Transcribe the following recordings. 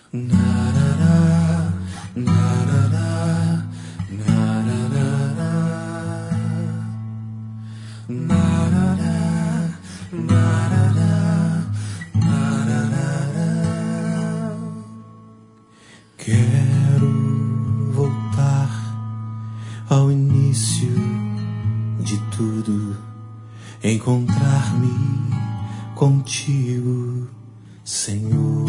Quero voltar ao início de tudo, encontrar-me contigo, Senhor.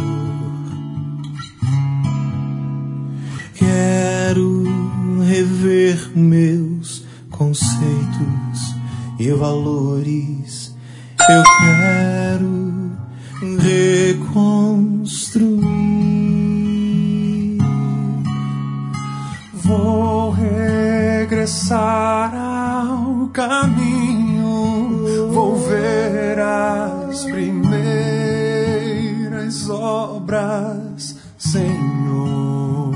Quero rever meus conceitos e valores. Eu quero reconstruir. Vou regressar ao caminho, vou ver as primeiras obras, Senhor.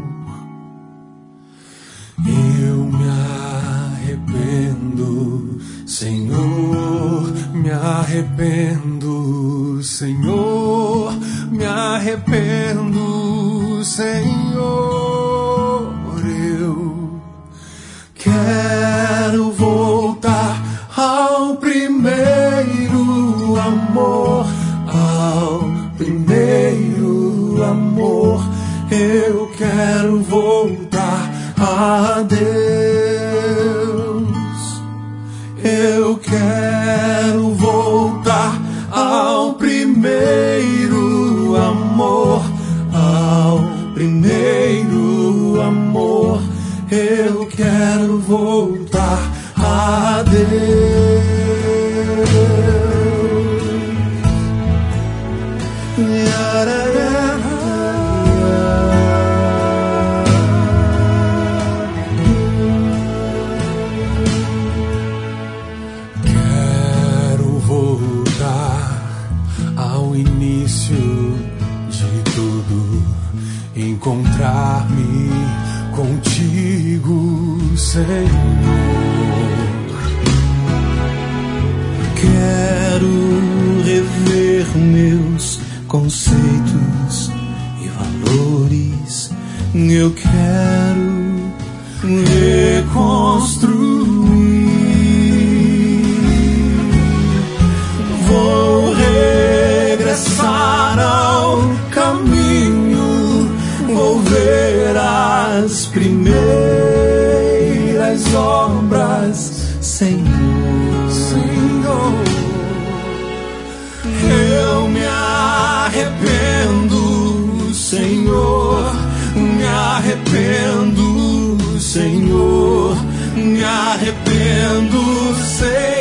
Eu me arrependo, Senhor, me arrependo, Senhor, me arrependo, Senhor. Eu quero voltar ao primeiro amor, ao primeiro amor. Eu quero voltar a Deus. Eu quero voltar ao primeiro amor, ao primeiro amor. Eu quero voltar a Deus. Quero voltar ao início de tudo, encontrar-me contigo, Senhor. Quero rever meus conceitos e valores. Eu quero reconstruir. Vou regressar ao caminho, vou ver as primeiras obras, Senhor, Senhor. Eu me arrependo, Senhor, me arrependo, Senhor, me arrependo, Senhor.